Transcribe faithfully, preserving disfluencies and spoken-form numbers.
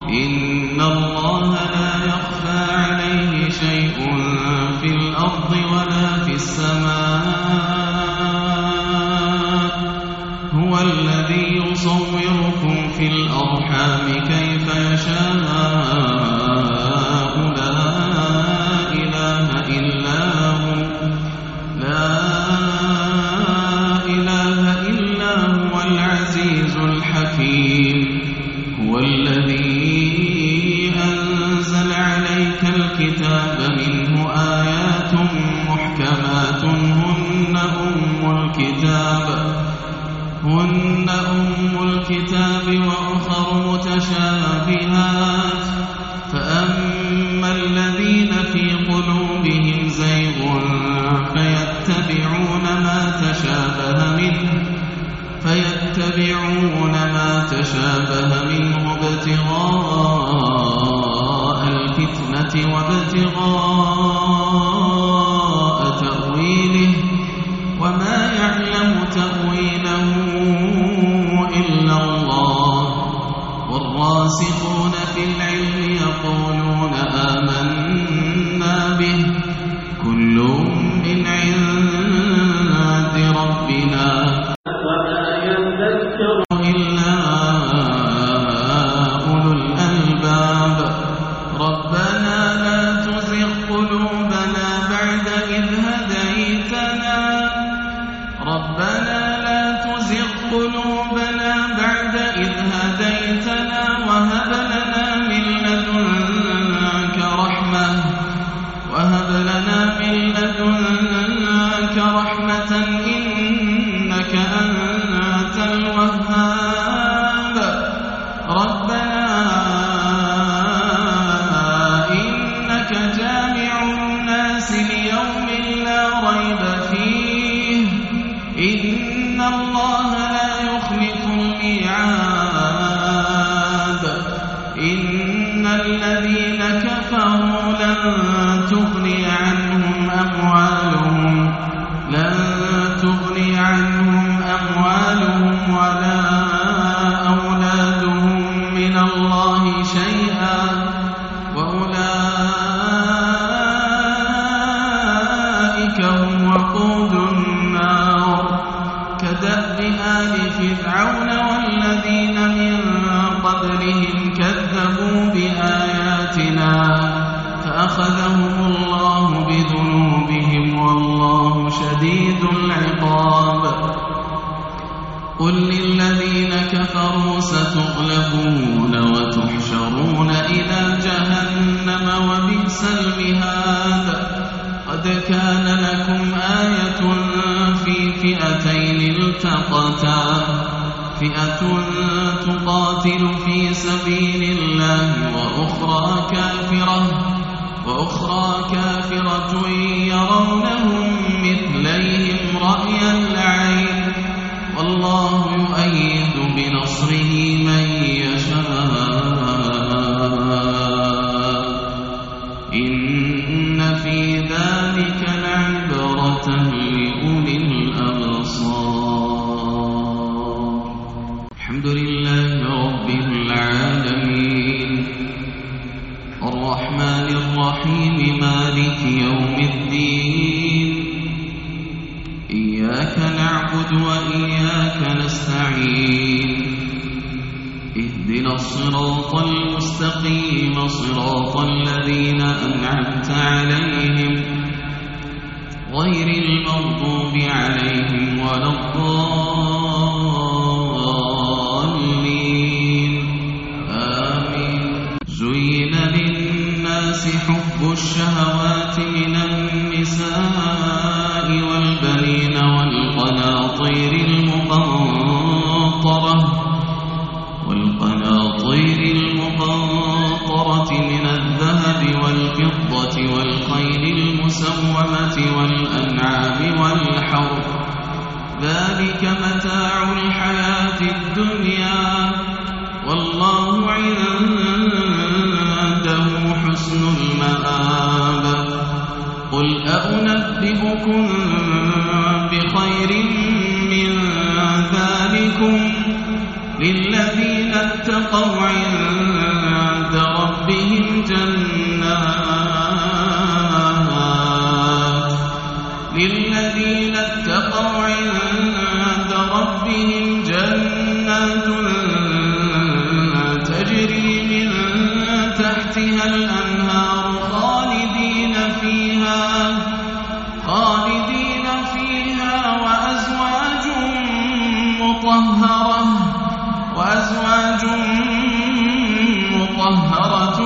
إن الله لا يخفى عليه شيء في الأرض ولا في السماء هو الذي يصوركم في الأرحام كيف يشاء لا إله إلا هو لا إله إلا هو العزيز الحكيم هو الذي أنزل عليك الكتاب منه آيات محكمات هن أم الكتاب هن أم الكتاب وأخر متشابهات فأما الذين في قلوبهم زيغ فيتبعون ما تشابه منه فيتبعون ما تشابه منه ابتغاء الفتنة وابتغاء تأويله وما يعلم تأويله إلا الله والراسخون في العلم يقولون آمنا به كل من عند ربنا وما يذكر إلا أولو الألباب ربنا لا تزغ قلوبنا بعد إذ هديتنا ربنا لا تزغ قلوبنا بعد إذ هديتنا وهب لنا من لدنك رحمة وهب لنا من لدنك رحمة إنك أنت الوهاب ربنا إنك جامع الناس ليوم لا ريب فيه إن الله لا يخلف الميعاد إن الذين كفروا لن تغني عنهم أموالهم لن تغني عنهم أموالهم ولا أولادهم من الله شيئا وأولئك هم وقود النار كدأب آل فرعون والذين من قبلهم كذبوا بآياتنا فأخذهم الله بذنوبهم والله شديد العقاب قل للذين كفروا ستغلبون وتحشرون إلى جهنم وبئس المهاد قد كان لكم آية في فئتين التقتا فئة تقاتل في سبيل الله وأخرى كافرة وأخرى كافرة يرونهم مثليهم رأي العين والله يؤيد بنصره من يشاء إن في ذلك لعبرة لأولي الأبصار الحمد لله رب العالمين الرحمن الرحيم مالك يوم الدين إياك نعبد وإياك نستعين اهدنا الصراط المستقيم صراط الذين أنعمت عليهم غير المغضوب عليهم ولا الضالين آمين زين للناس حب الشهوات من النساء والبنين والقناطير المقنطرة والقناطير المقنطرة من الذهب والفضة والخيل المسومة والأنعام والحرث ذلك متاع الحياة الدنيا والله عنده حسن المآب قل أنبئكم بخير من ذلكم للذين اتقوا عند مطهرة